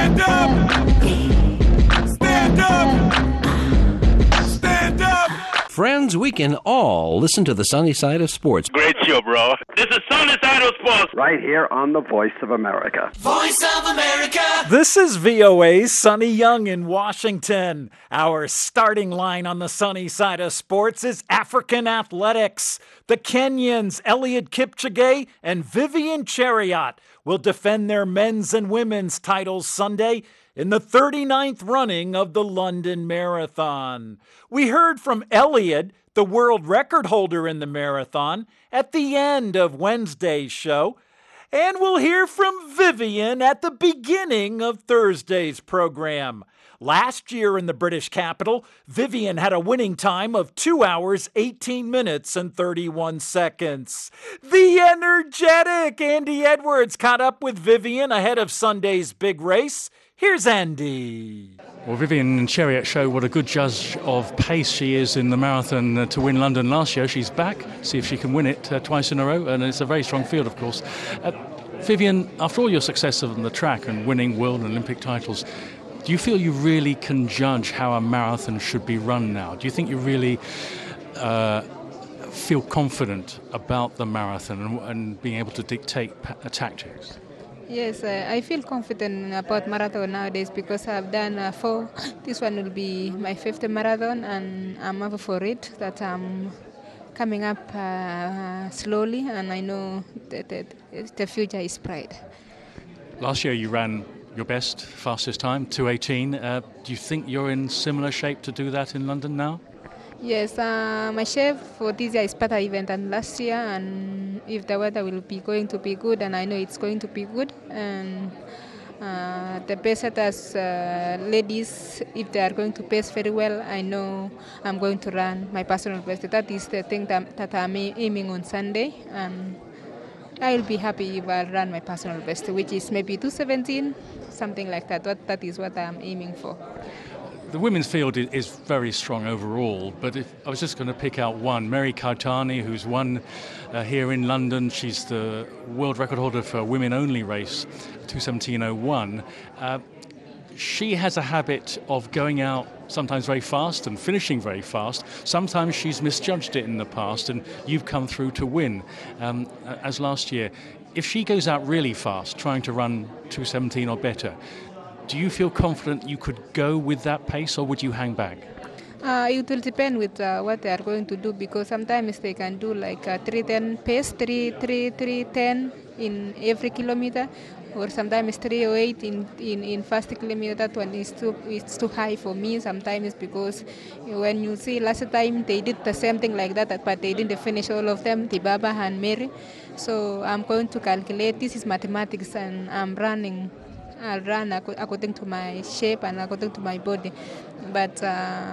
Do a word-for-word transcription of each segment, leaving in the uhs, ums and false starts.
Stand up! Stand up! Stand up! Friends, we can all listen to the sunny side of sports. Great show, bro. This is Sunny Side of Sports. Right here on the Voice of America. Voice of America! This is V O A's Sonny Young in Washington. Our starting line on the sunny side of sports is African athletics. The Kenyans, Eliud Kipchoge and Vivian Cheruiyot, will defend their men's and women's titles Sunday in the thirty-ninth running of the London Marathon. We heard from Eliud, the world record holder in the marathon, at the end of Wednesday's show. And we'll hear from Vivian at the beginning of Thursday's program. Last year in the British capital, Vivian had a winning time of two hours, eighteen minutes, and thirty-one seconds. The energetic Andy Edwards caught up with Vivian ahead of Sunday's big race. Here's Andy. Well, Vivian Cheruiyot showed what a good judge of pace she is in the marathon uh, to win London last year. She's back, see if she can win it uh, twice in a row, and it's a very strong field, of course. Uh, Vivian, after all your success on the track and winning world and Olympic titles, do you feel you really can judge how a marathon should be run now? Do you think you really uh, feel confident about the marathon and, and being able to dictate pa- tactics? Yes, uh, I feel confident about marathon nowadays because I've done uh, four. This one will be my fifth marathon, and I'm up for it. That I'm coming up uh, slowly, and I know that, that the future is bright. Last year you ran your best, fastest time, two eighteen. Uh, do you think you're in similar shape to do that in London now? Yes, uh, my shape for this year is better even than last year, and if the weather will be going to be good, and I know it's going to be good, and uh, the pacesetters, uh, ladies, if they are going to pace very well, I know I'm going to run my personal best. That is the thing that, that I'm aiming on Sunday, and I will be happy if I run my personal best, which is maybe two seventeen, something like that. That, that is what I'm aiming for. The women's field is very strong overall, but if I was just going to pick out one, Mary Kaitani, who's won uh, here in London. She's the world record holder for a women-only race, two seventeen oh one. Uh, she has a habit of going out sometimes very fast and finishing very fast. Sometimes she's misjudged it in the past, and you've come through to win, um, as last year. If she goes out really fast, trying to run two seventeen or better, do you feel confident you could go with that pace, or would you hang back? Uh, it will depend with uh, what they are going to do, because sometimes they can do like a three ten pace, three ten in every kilometer, or sometimes three oh eight in, in, in first kilometer. That one is too it's too high for me sometimes, because when you see last time they did the same thing like that, but they didn't finish all of them, Tibaba and Mary. So I'm going to calculate. This is mathematics, and I'm running. I'll run according to my shape and according to my body, but uh,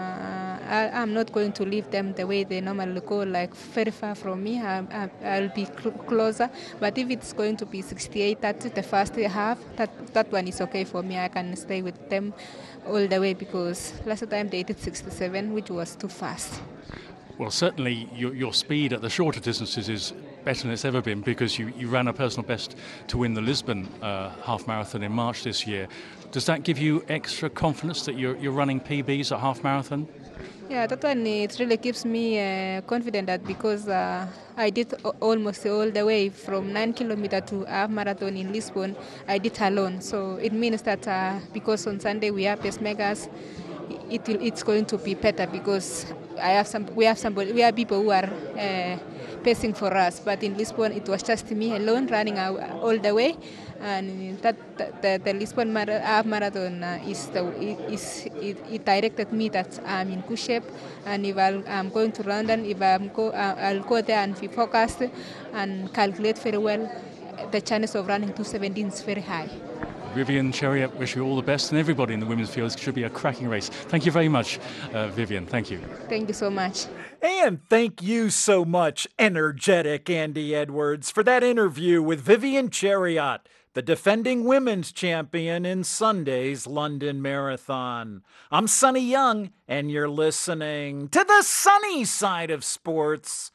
I, I'm not going to leave them the way they normally go, like very far from me. I, I, I'll be cl- closer, but if it's going to be sixty-eight, that's the first half, that, that one is okay for me. I can stay with them all the way, because last time they did sixty-seven, which was too fast. Well, certainly your, your speed at the shorter distances is better than it's ever been, because you, you ran a personal best to win the Lisbon uh, half marathon in March this year. Does that give you extra confidence that you're, you're running P Bs at half marathon? Yeah, that one, it really keeps me uh, confident, that because uh, I did almost all the way from nine kilometers to half marathon in Lisbon, I did alone. So it means that uh, because on Sunday we have pacemakers, it will, it's going to be better, because I have some, we have somebody, we have people who are uh, pacing for us. But in Lisbon, it was just me alone running all the way, and that the, the Lisbon Mar- half marathon uh, is the is it, it directed me that I'm in good shape, and if I'll, I'm going to London, if I'm go, uh, I'll go there and be focused and calculate very well. The chance of running two seventeen is very high. Vivian Cheruiyot, wish you all the best, and everybody in the women's field. It should be a cracking race. Thank you very much, uh, Vivian. Thank you. Thank you so much. And thank you so much, energetic Andy Edwards, for that interview with Vivian Cheruiyot, the defending women's champion in Sunday's London Marathon. I'm Sonny Young, and you're listening to the sunny side of sports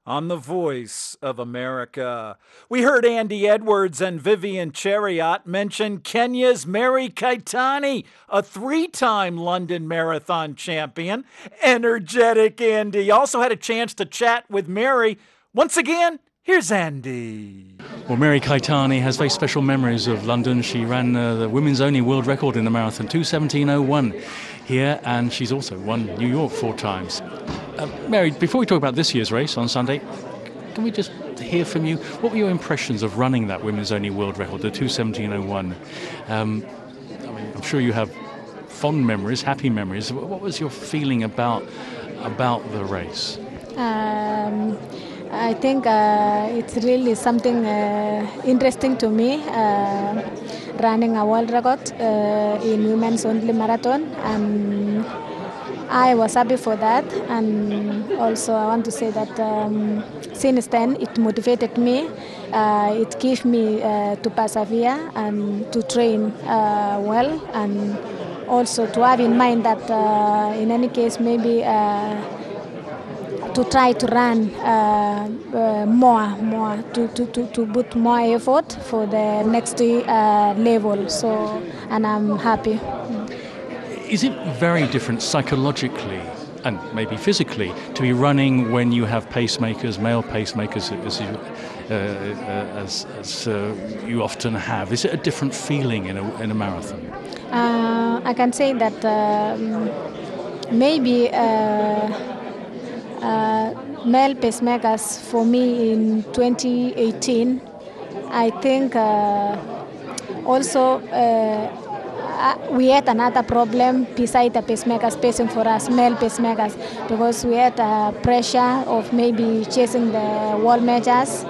on the Voice of America. We heard Andy Edwards and Vivian Chariot mention Kenya's Mary Kaitani, a three-time London Marathon champion. Energetic Andy. Also had a chance to chat with Mary. Once again, here's Andy. Well, Mary Kaitani has very special memories of London. She ran uh, the women's only world record in the marathon, two seventeen oh one here, and she's also won New York four times. Uh, Mary, before we talk about this year's race on Sunday, can we just hear from you? What were your impressions of running that women's only world record, the two seventeen oh one? Um, I mean, I'm sure you have fond memories, happy memories. What was your feeling about about the race? Um, I think uh, it's really something uh, interesting to me, uh, running a world record uh, in women's only marathon, and I was happy for that. And also I want to say that um, since then it motivated me, uh, it gave me uh, to persevere and to train uh, well, and also to have in mind that uh, in any case maybe uh, to try to run uh, uh, more, more to, to, to, to put more effort for the next uh, level. So, and I'm happy. Is it very different psychologically and maybe physically to be running when you have pacemakers, male pacemakers, as you, uh, uh, as, as uh, you often have? Is it a different feeling in a, in a marathon? Uh, I can say that um, maybe. Uh, Uh, male pacemakers for me in twenty eighteen, I think uh, also uh, we had another problem beside the pacemakers pacing for us, male pacemakers, because we had uh, pressure of maybe chasing the world majors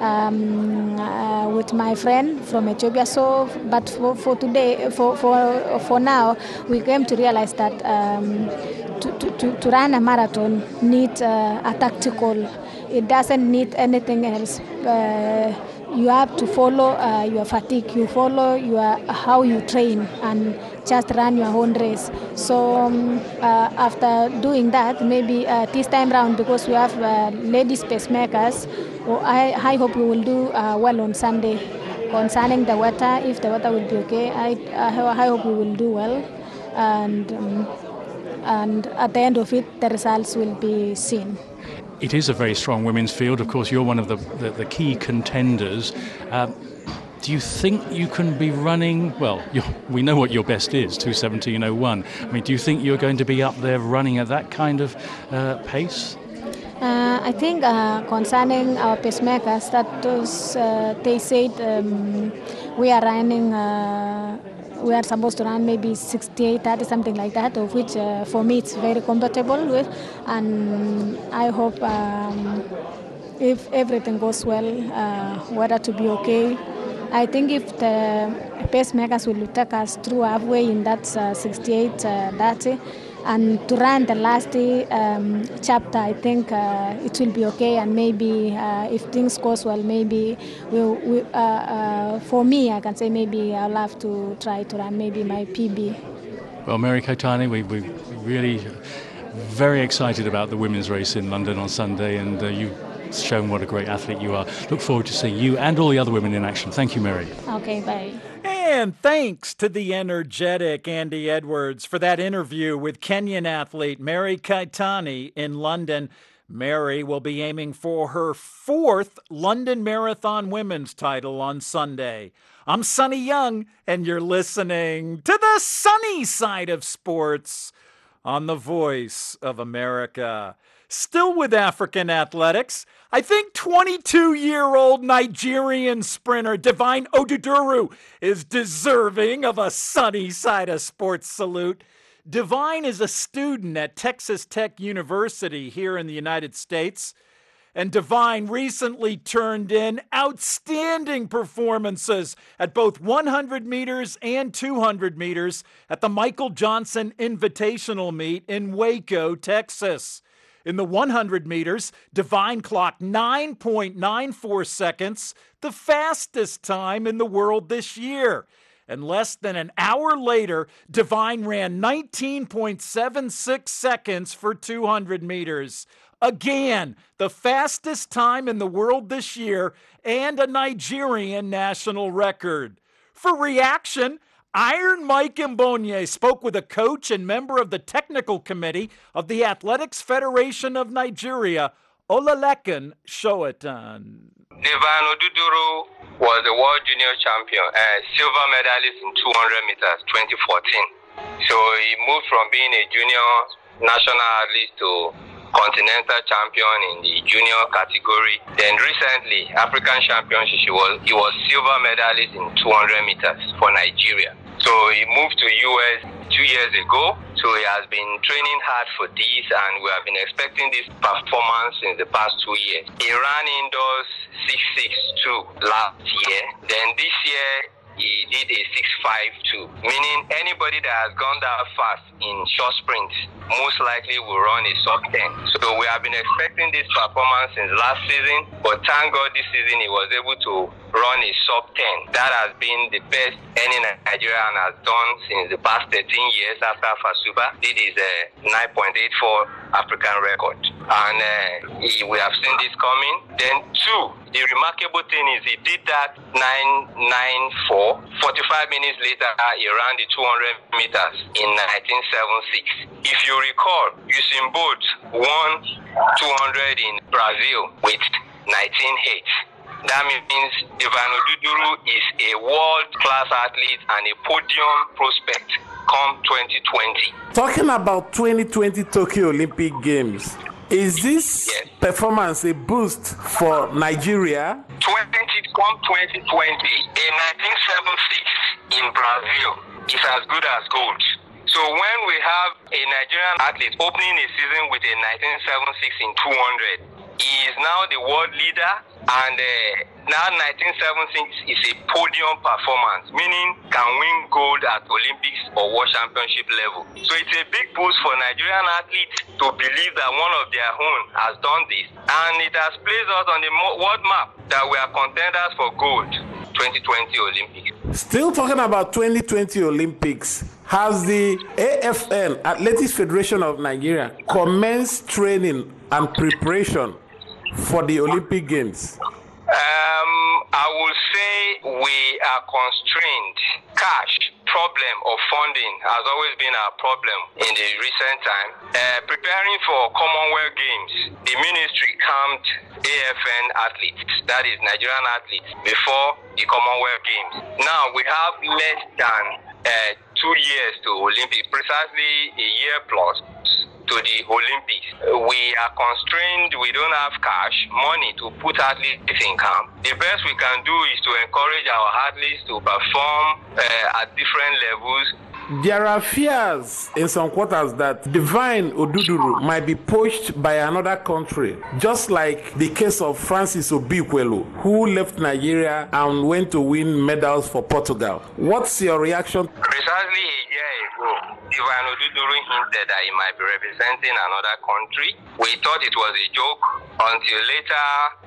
um, uh, with my friend from Ethiopia. So, but for, for today, for, for, for now, we came to realize that um, To, to, to run a marathon needs uh, a tactical. It doesn't need anything else. Uh, you have to follow uh, your fatigue. You follow your how you train and just run your own race. So um, uh, after doing that, maybe uh, this time round, because we have uh, ladies pacemakers, well, I, I hope we will do uh, well on Sunday. Concerning the weather, if the weather will be okay, I, I, I hope we will do well. And um, And at the end of it, the results will be seen. It is a very strong women's field. Of course, you're one of the, the, the key contenders. Um, do you think you can be running, well, we know what your best is, two seventeen oh one. I mean, do you think you're going to be up there running at that kind of uh, pace? Uh, I think uh, concerning our pacemakers, that was, uh, they said um, we are running uh, we are supposed to run maybe sixty-eight, thirty, something like that, of which uh, for me it's very compatible with, and I hope um, if everything goes well, uh, weather to be okay. I think if the pacemakers will take us through halfway in that uh, sixty-eight, thirty, and to run the last um, chapter, I think uh, it will be okay, and maybe uh, if things goes well, maybe we'll, we, uh, uh, for me, I can say maybe I'll have to try to run maybe my P B. Well, Mary Kaitani, we, we're really very excited about the women's race in London on Sunday, and uh, you've shown what a great athlete you are. Look forward to seeing you and all the other women in action. Thank you, Mary. Okay, bye. And thanks to the energetic Andy Edwards for that interview with Kenyan athlete Mary Kaitani in London. Mary will be aiming for her fourth London Marathon women's title on Sunday. I'm Sonny Young, and you're listening to the sunny side of sports on the Voice of America. Still with African athletics, I think twenty-two-year-old Nigerian sprinter Divine Oduduru is deserving of a sunny side of sports salute. Divine is a student at Texas Tech University here in the United States, and Divine recently turned in outstanding performances at both one hundred meters and two hundred meters at the Michael Johnson Invitational Meet in Waco, Texas. In the one hundred meters, Divine clocked nine point nine four seconds, the fastest time in the world this year. And less than an hour later, Divine ran nineteen point seven six seconds for two hundred meters. again, the fastest time in the world this year, and a Nigerian national record. For reaction, Iron Mike Mbonye spoke with a coach and member of the technical committee of the Athletics Federation of Nigeria, Olalekan Sowetan. Divine Oduduru was the world junior champion, uh, silver medalist in two hundred meters, twenty fourteen. So he moved from being a junior national athlete to continental champion in the junior category. Then recently, African championship, he was, he was silver medalist in two hundred meters for Nigeria. So he moved to U S two years ago. So he has been training hard for this, and we have been expecting this performance in the past two years. He ran indoors six six two last year. Then this year, he did a six five two, meaning anybody that has gone that fast in short sprints most likely will run a sub ten. So we have been expecting this performance since last season, but thank God this season he was able to run a sub ten. That has been the best any Nigerian has done since the past thirteen years after Fasuba did his uh, nine point eight four African record. And uh, he, we have seen this coming. Then two, the remarkable thing is he did that nine nine four. forty-five minutes later, he ran the two hundred meters in nineteen seventy-six. If you recall, Usain Bolt won two hundred in Brazil with nineteen eight. That means Divine Oduduru is a world-class athlete and a podium prospect come twenty twenty. Talking about twenty twenty Tokyo Olympic Games, is this yes. performance a boost for Nigeria? twenty come twenty twenty, in nineteen seventy-six in Brazil is as good as gold. So when we have a Nigerian athlete opening a season with a nineteen seventy-six in two hundred, he is now the world leader, and uh, now nineteen seventy-six is a podium performance, meaning can win gold at Olympics or World Championship level. So it's a big boost for Nigerian athletes to believe that one of their own has done this, and it has placed us on the world map that we are contenders for gold twenty twenty Olympics. Still talking about twenty twenty Olympics, has the A F N, Athletics Federation of Nigeria, commenced training and preparation for the Olympic Games? Um, I will say we are constrained. Cash problem of funding has always been our problem in the recent time. Uh, preparing for Commonwealth Games, the ministry camped A F N athletes, that is Nigerian athletes, before the Commonwealth Games. Now we have less than uh, two years to Olympics, precisely a year plus to the Olympics. We are constrained, we don't have cash, money to put athletes in camp. The best we can do is to encourage our athletes to perform uh, at different levels. There are fears in some quarters that Divine Oduduru might be poached by another country, just like the case of Francis Obikwelu, who left Nigeria and went to win medals for Portugal. What's your reaction? Precisely a year ago, Divine Oduduru hinted that he might be representing another country. We thought it was a joke until later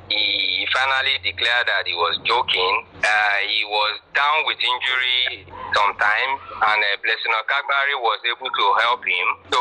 he finally declared that he was joking. Uh, he was down with injury sometimes, and uh, Blessing Okagbari was able to help him. So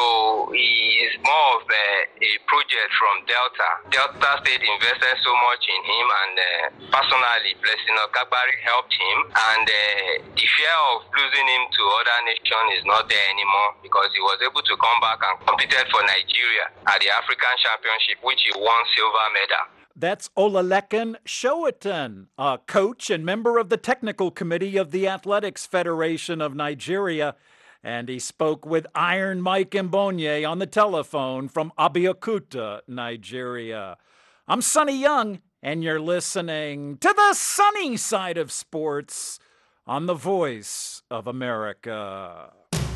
he is more of a, a project from Delta. Delta State invested so much in him, and uh, personally, Blessing Okagbari helped him. And uh, the fear of losing him to other nations is not there anymore, because he was able to come back and competed for Nigeria at the African Championship, which he won silver medal. That's Olalekan Sowetan, a coach and member of the technical committee of the Athletics Federation of Nigeria. And he spoke with Iron Mike Mbonye on the telephone from Abeokuta, Nigeria. I'm Sonny Young, and you're listening to the sunny side of sports on the Voice of America.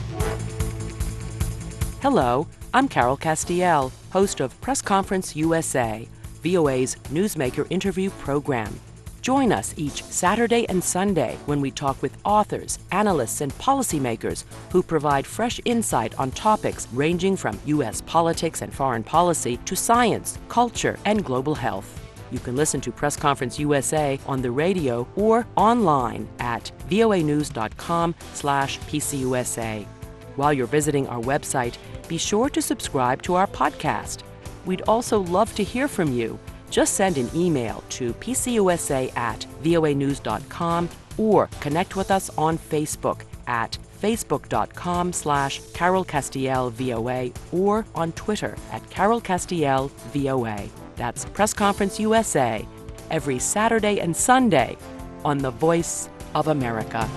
Hello, I'm Carol Castiel, host of Press Conference U S A, V O A's Newsmaker interview program. Join us each Saturday and Sunday when we talk with authors, analysts, and policymakers who provide fresh insight on topics ranging from U S politics and foreign policy to science, culture, and global health. You can listen to Press Conference U S A on the radio or online at voanews.com slash PCUSA. While you're visiting our website, be sure to subscribe to our podcast. We'd also love to hear from you. Just send an email to p c u s a at v o a news dot com or connect with us on Facebook at facebook.com slash Carol Castiel VOA or on Twitter at Carol Castiel VOA. That's Press Conference U S A, every Saturday and Sunday on The Voice of America.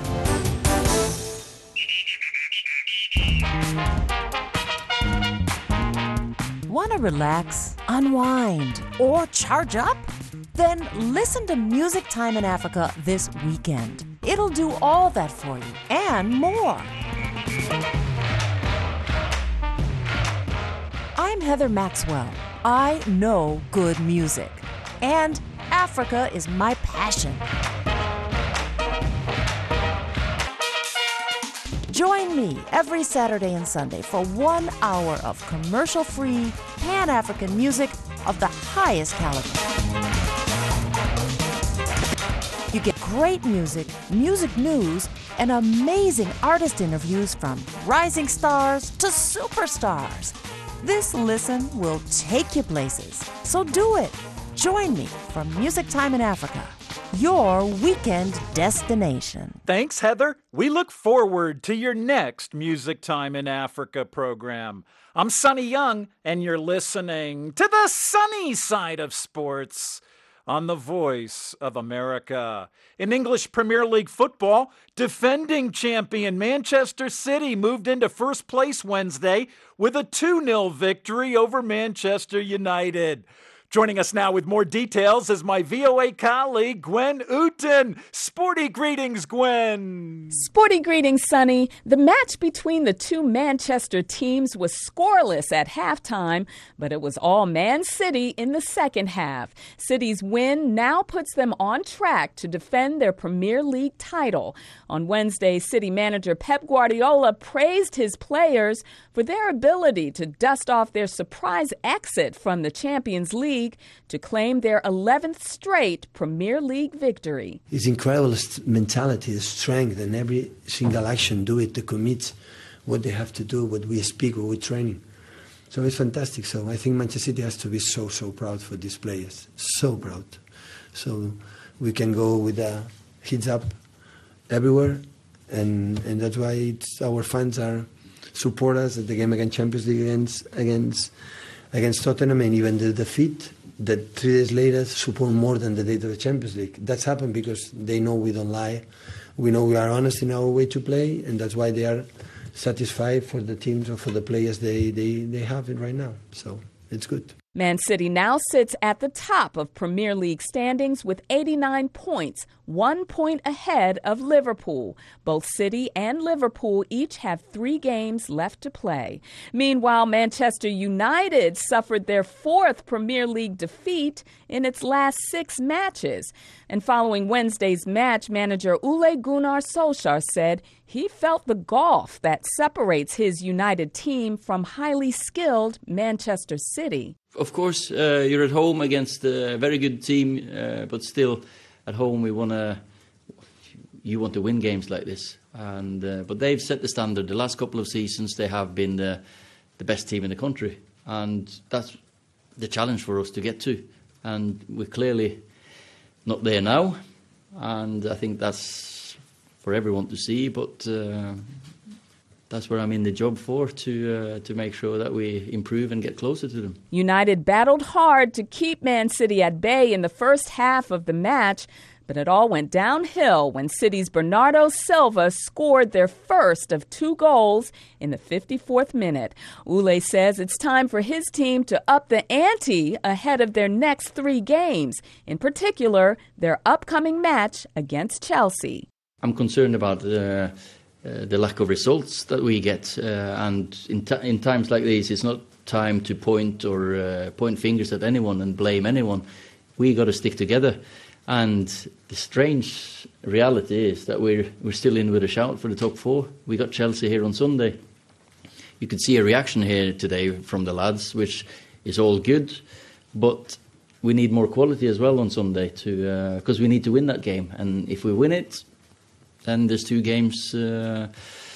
Want to relax, unwind, or charge up? Then listen to Music Time in Africa this weekend. It'll do all that for you and more. I'm Heather Maxwell. I know good music, and Africa is my passion. Join me every Saturday and Sunday for one hour of commercial-free, Pan-African music of the highest caliber. You get great music, music news, and amazing artist interviews from rising stars to superstars. This listen will take you places, so do it. Join me for Music Time in Africa, your weekend destination. Thanks, Heather. We look forward to your next Music Time in Africa program. I'm Sonny Young, and you're listening to the sunny side of sports on The Voice of America. In English Premier League football, defending champion Manchester City moved into first place Wednesday with a two nil victory over Manchester United. Joining us now with more details is my V O A colleague, Gwen Ooten. Sporty greetings, Gwen. Sporty greetings, Sonny. The match between the two Manchester teams was scoreless at halftime, but it was all Man City in the second half. City's win now puts them on track to defend their Premier League title. On Wednesday, City manager Pep Guardiola praised his players for their ability to dust off their surprise exit from the Champions League to claim their eleventh straight Premier League victory. It's incredible mentality, strength, and every single action do it to commit what they have to do, what we speak, what we're training. So it's fantastic. So I think Manchester City has to be so, so proud for these players. So proud. So we can go with the heads up everywhere, and, and that's why it's, our fans are support us at the game against Champions League against against against Tottenham, and even the defeat that three days later support more than the date of the Champions League. That's happened because they know we don't lie. We know we are honest in our way to play, and that's why they are satisfied for the teams or for the players they, they, they have it right now. So it's good. Man City now sits at the top of Premier League standings with eighty-nine points, one point ahead of Liverpool. Both City and Liverpool each have three games left to play. Meanwhile, Manchester United suffered their fourth Premier League defeat in its last six matches. And following Wednesday's match, manager Ole Gunnar Solskjaer said he felt the gulf that separates his United team from highly skilled Manchester City. Of course, uh, you're at home against a very good team, uh, but still, at home we want to. You want to win games like this, and uh, but they've set the standard. The last couple of seasons, they have been the the best team in the country, and that's the challenge for us to get to. And we're clearly not there now, and I think that's for everyone to see. But uh, that's what I'm in the job for, to uh, to make sure that we improve and get closer to them. United battled hard to keep Man City at bay in the first half of the match, but it all went downhill when City's Bernardo Silva scored their first of two goals in the fifty-fourth minute. Ule says it's time for his team to up the ante ahead of their next three games, in particular their upcoming match against Chelsea. I'm concerned about uh, uh, the lack of results that we get, uh, and in, t- in times like these, it's not time to point or uh, point fingers at anyone and blame anyone. We got to stick together. And the strange reality is that we're we're still in with a shout for the top four. We got Chelsea here on Sunday. You could see a reaction here today from the lads, which is all good, but we need more quality as well on Sunday to because uh, we need to win that game. And if we win it, then there's two games uh,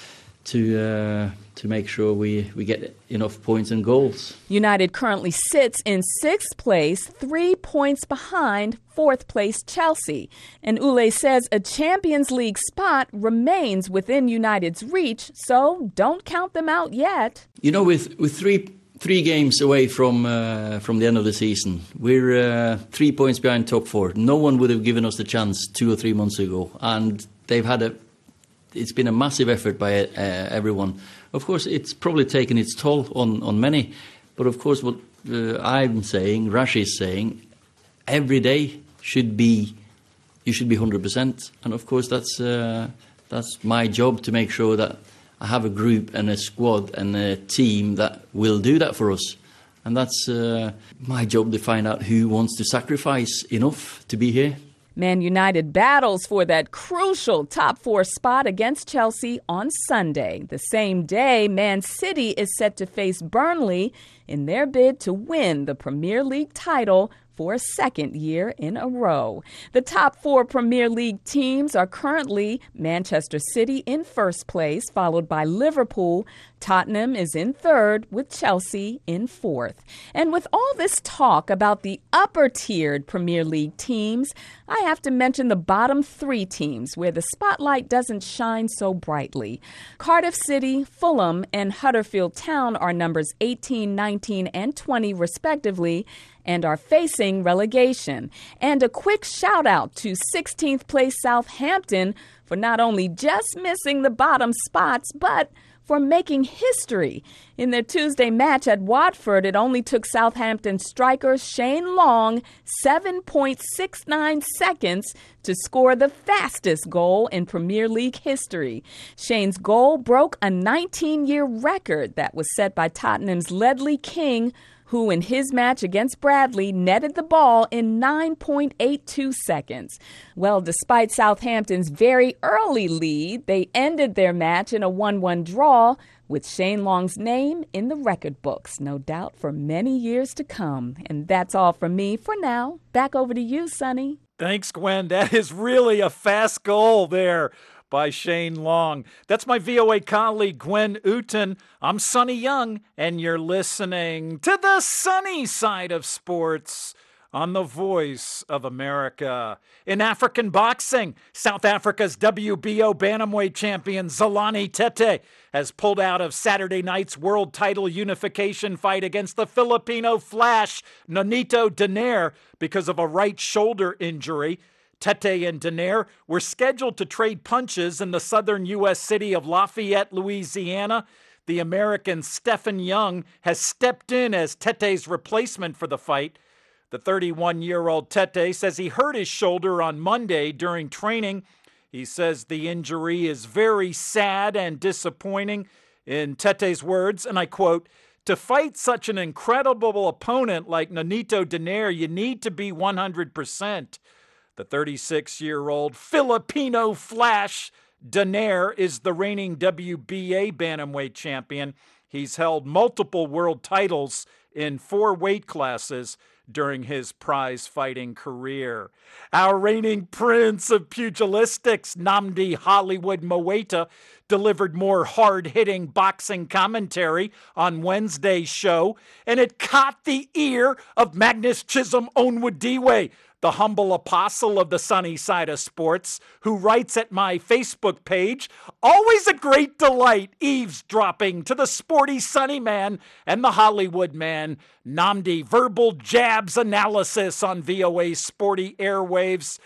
to uh, to make sure we, we get enough points and goals. United currently sits in sixth place, three points behind fourth place Chelsea. And Ule says a Champions League spot remains within United's reach, so don't count them out yet. You know, with, with three three games away from uh, from the end of the season, we're uh, three points behind top four. No one would have given us the chance two or three months ago, and they've had a it's been a massive effort by uh, everyone. Of course, it's probably taken its toll on, on many, but of course what uh, I'm saying, Rashi is saying, every day should be, you should be one hundred percent. And of course that's uh, that's my job to make sure that I have a group and a squad and a team that will do that for us. And that's uh, my job to find out who wants to sacrifice enough to be here. Man United battles for that crucial top four spot against Chelsea on Sunday. The same day, Man City is set to face Burnley in their bid to win the Premier League title for a second year in a row. The top four Premier League teams are currently Manchester City in first place, followed by Liverpool. Tottenham is in third, with Chelsea in fourth. And with all this talk about the upper-tiered Premier League teams, I have to mention the bottom three teams where the spotlight doesn't shine so brightly. Cardiff City, Fulham, and Huddersfield Town are numbers eighteen, nineteen, and twenty, respectively, and are facing relegation. And a quick shout-out to sixteenth place Southampton for not only just missing the bottom spots, but for making history. In their Tuesday match at Watford, it only took Southampton striker Shane Long seven point six nine seconds to score the fastest goal in Premier League history. Shane's goal broke a nineteen-year record that was set by Tottenham's Ledley King, who in his match against Bradley netted the ball in nine point eight two seconds. Well, despite Southampton's very early lead, they ended their match in a one one draw, with Shane Long's name in the record books, no doubt for many years to come. And that's all from me for now. Back over to you, Sonny. Thanks, Gwen. That is really a fast goal there by Shane Long. That's my V O A colleague, Gwen Uten. I'm Sonny Young, and you're listening to the sunny side of sports on the Voice of America. In African boxing, South Africa's W B O bantamweight champion Zolani Tete has pulled out of Saturday night's world title unification fight against the Filipino Flash, Nonito Donaire, because of a right shoulder injury. Tete and Donaire were scheduled to trade punches in the southern U S city of Lafayette, Louisiana. The American Stephen Young has stepped in as Tete's replacement for the fight. The thirty-one-year-old Tete says he hurt his shoulder on Monday during training. He says the injury is very sad and disappointing. In Tete's words, and I quote, "To fight such an incredible opponent like Nonito Donaire, you need to be one hundred percent. The thirty-six-year-old Filipino Flash Donaire is the reigning W B A bantamweight champion. He's held multiple world titles in four weight classes during his prize-fighting career. Our reigning prince of pugilistics, Nnamdi Hollywood Moeta, delivered more hard-hitting boxing commentary on Wednesday's show, and it caught the ear of Magnus Chisholm Onwudiwe, the humble apostle of the sunny side of sports, who writes at my Facebook page, "Always a great delight eavesdropping to the sporty sunny man and the Hollywood man." Nnamdi verbal jabs analysis on V O A's sporty airwaves.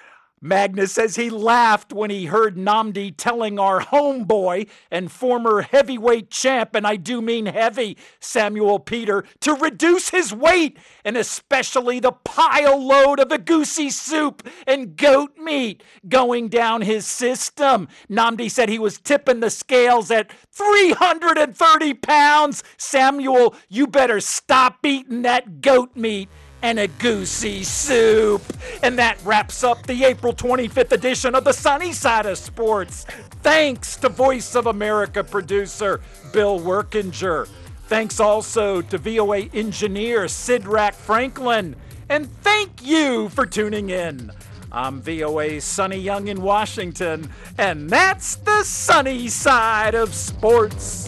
Magnus says he laughed when he heard Nnamdi telling our homeboy and former heavyweight champ, and I do mean heavy, Samuel Peter, to reduce his weight, and especially the pile load of egusi soup and goat meat going down his system. Nnamdi said he was tipping the scales at three hundred thirty pounds. Samuel, you better stop eating that goat meat and egusi soup. And that wraps up the April twenty-fifth edition of the Sunny Side of Sports. Thanks to Voice of America producer Bill Workinger. Thanks also to V O A engineer Sidrak Franklin. And thank you for tuning in. I'm V O A's Sonny Young in Washington, and that's the sunny side of sports.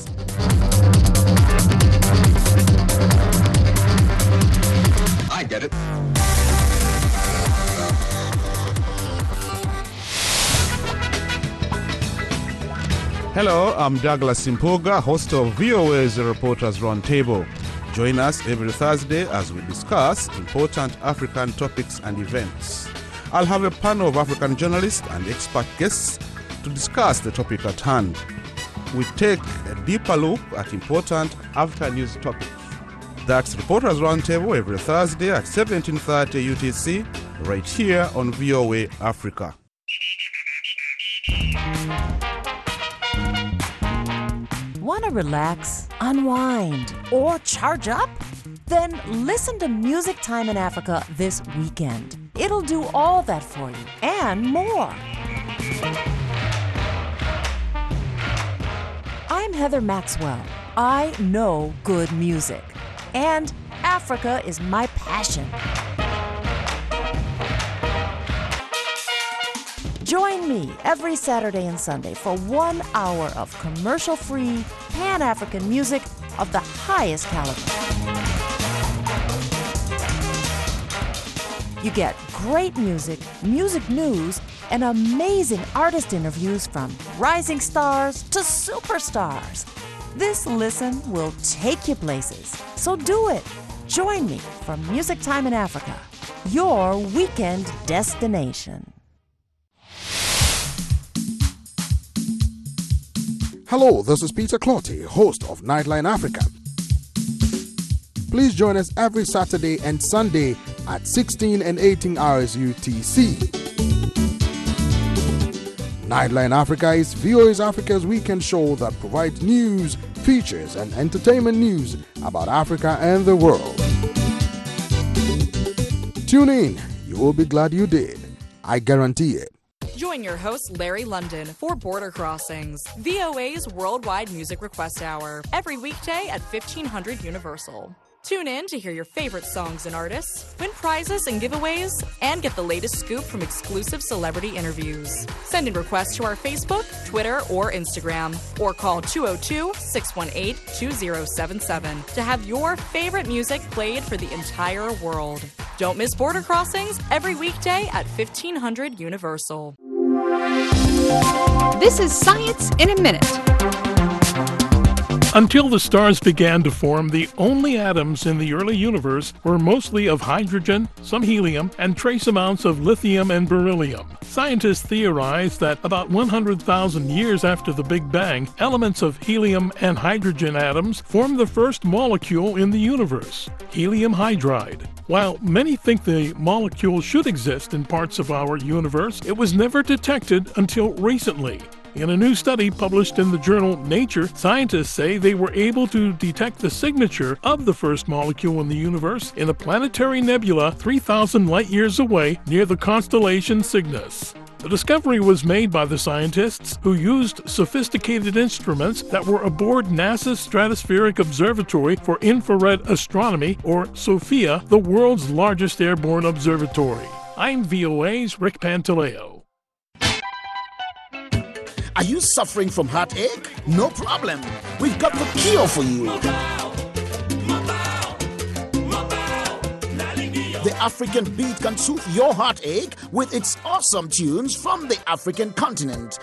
I get it. Hello, I'm Douglas Simpoga, host of V O A's Reporters Roundtable. Join us every Thursday as we discuss important African topics and events. I'll have a panel of African journalists and expert guests to discuss the topic at hand. We take a deeper look at important African news topics. That's Reporters Roundtable every Thursday at seventeen thirty U T C, right here on V O A Africa. Want to relax, unwind, or charge up? Then listen to Music Time in Africa this weekend. It'll do all that for you and more. I'm Heather Maxwell. I know good music, and Africa is my passion. Join me every Saturday and Sunday for one hour of commercial-free, Pan-African music of the highest caliber. You get great music, music news, and amazing artist interviews from rising stars to superstars. This listen will take you places, so do it. Join me for Music Time in Africa, your weekend destination. Hello, this is Peter Clotty, host of Nightline Africa. Please join us every Saturday and Sunday at sixteen and eighteen hours U T C. Nightline Africa is V O A's Africa's weekend show that provides news, features, and entertainment news about Africa and the world. Tune in. You will be glad you did. I guarantee it. Join your host, Larry London, for Border Crossings, V O A's Worldwide Music Request Hour, every weekday at fifteen hundred Universal. Tune in to hear your favorite songs and artists, win prizes and giveaways, and get the latest scoop from exclusive celebrity interviews. Send in requests to our Facebook, Twitter, or Instagram, or call two oh two, six one eight, two oh seven seven to have your favorite music played for the entire world. Don't miss Border Crossings every weekday at fifteen hundred Universal. This is Science in a Minute. Until the stars began to form, the only atoms in the early universe were mostly of hydrogen, some helium, and trace amounts of lithium and beryllium. Scientists theorize that about one hundred thousand years after the Big Bang, elements of helium and hydrogen atoms formed the first molecule in the universe, helium hydride. While many think the molecule should exist in parts of our universe, it was never detected until recently. In a new study published in the journal Nature, scientists say they were able to detect the signature of the first molecule in the universe in a planetary nebula three thousand light-years away near the constellation Cygnus. The discovery was made by the scientists who used sophisticated instruments that were aboard NASA's Stratospheric Observatory for Infrared Astronomy, or SOFIA, the world's largest airborne observatory. I'm V O A's Rick Pantaleo. Are you suffering from heartache? No problem. We've got the cure for you. The African beat can soothe your heartache with its awesome tunes from the African continent.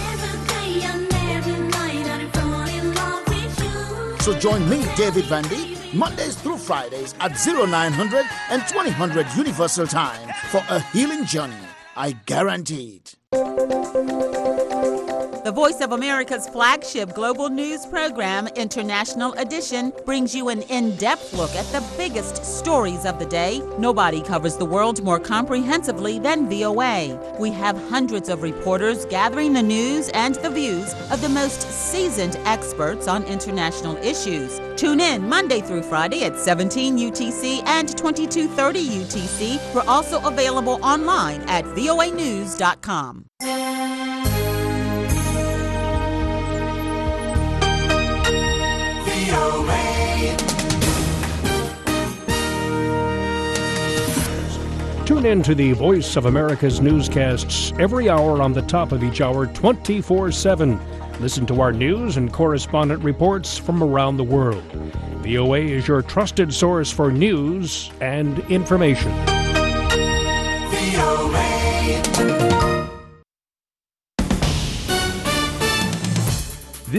So join me, David Vandy, Mondays through Fridays at oh nine hundred and twenty hundred Universal Time for a healing journey. I guarantee it. The Voice of America's flagship global news program, International Edition, brings you an in-depth look at the biggest stories of the day. Nobody covers the world more comprehensively than V O A. We have hundreds of reporters gathering the news and the views of the most seasoned experts on international issues. Tune in Monday through Friday at seventeen U T C and twenty-two thirty U T C. We're also available online at V O A news dot com. Tune in to the Voice of America's newscasts every hour on the top of each hour, twenty-four seven. Listen to our news and correspondent reports from around the world. V O A is your trusted source for news and information.